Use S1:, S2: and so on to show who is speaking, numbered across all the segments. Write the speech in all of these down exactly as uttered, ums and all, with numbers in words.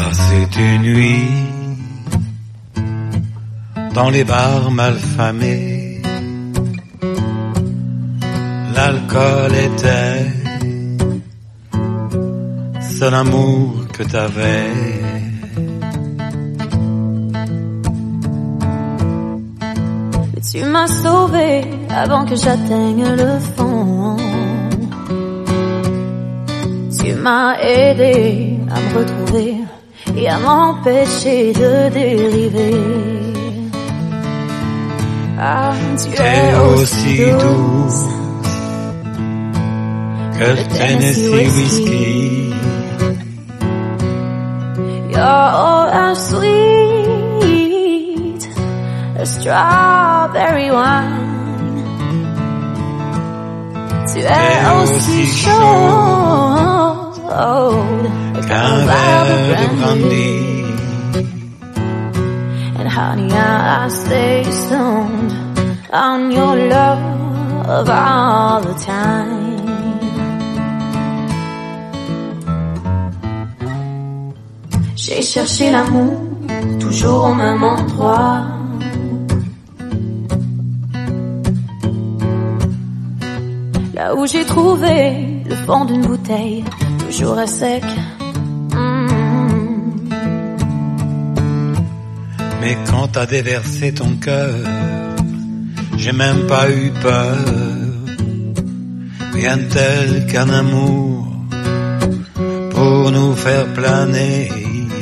S1: Passer une nuit dans les bars malfamés, l'alcool était seul amour que t'avais.
S2: Mais tu m'as sauvé avant que j'atteigne le fond. Tu m'as aidé à me retrouver et à m'empêcher de dériver. Ah, tu es aussi douce
S1: que le Tennessee whiskey.
S2: You're as sweet as strawberry wine. Tu es aussi chaude
S1: qu'un verre de brandy.
S2: And honey, I, I stay stoned on your love all the time. J'ai cherché l'amour toujours au même endroit. Là où j'ai trouvé le fond d'une bouteille, toujours à sec. Mm-hmm.
S1: Mais quand t'as déversé ton cœur, j'ai même pas eu peur. Rien de tel qu'un amour pour nous faire planer.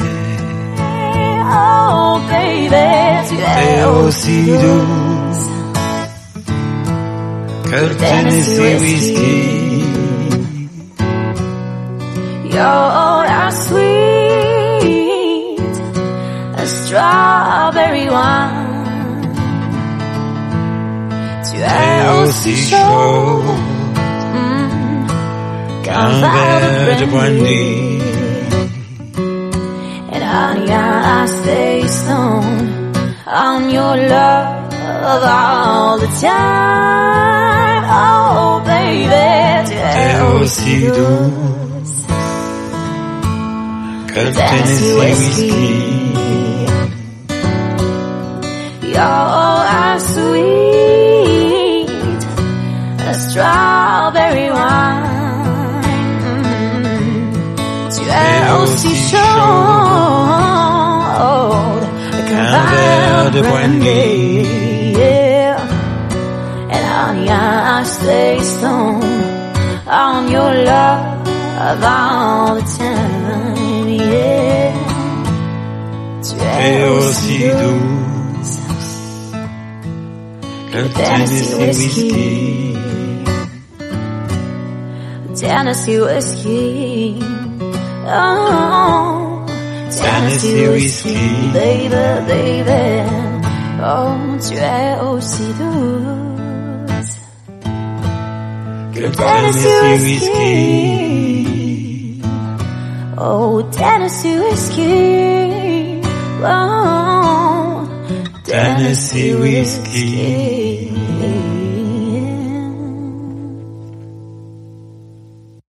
S2: Oh baby, tu es
S1: aussi douce que le Tennessee whiskey.
S2: You're as sweet as strawberry wine. Tu es aussi chaud mm,
S1: qu'un verre de brandy.
S2: And honey, I, I stay stoned on your love all the time. Oh baby, tu es
S1: aussi douce que le Tennessee whiskey.
S2: You're as sweet as strawberry wine. Mm-hmm. Tu es aussi chaude qu'un verre de brandy. Yeah. And honey, I, I stay stoned on your love all the time. Yeah. Tu es aussi
S1: douce que le Tennessee whiskey.
S2: Tennessee whiskey. Oh, Tennessee whiskey, baby, baby. Oh, tu es aussi douce
S1: que le Tennessee whiskey.
S2: Oh, Tennessee whiskey. Oh,
S1: Tennessee whiskey.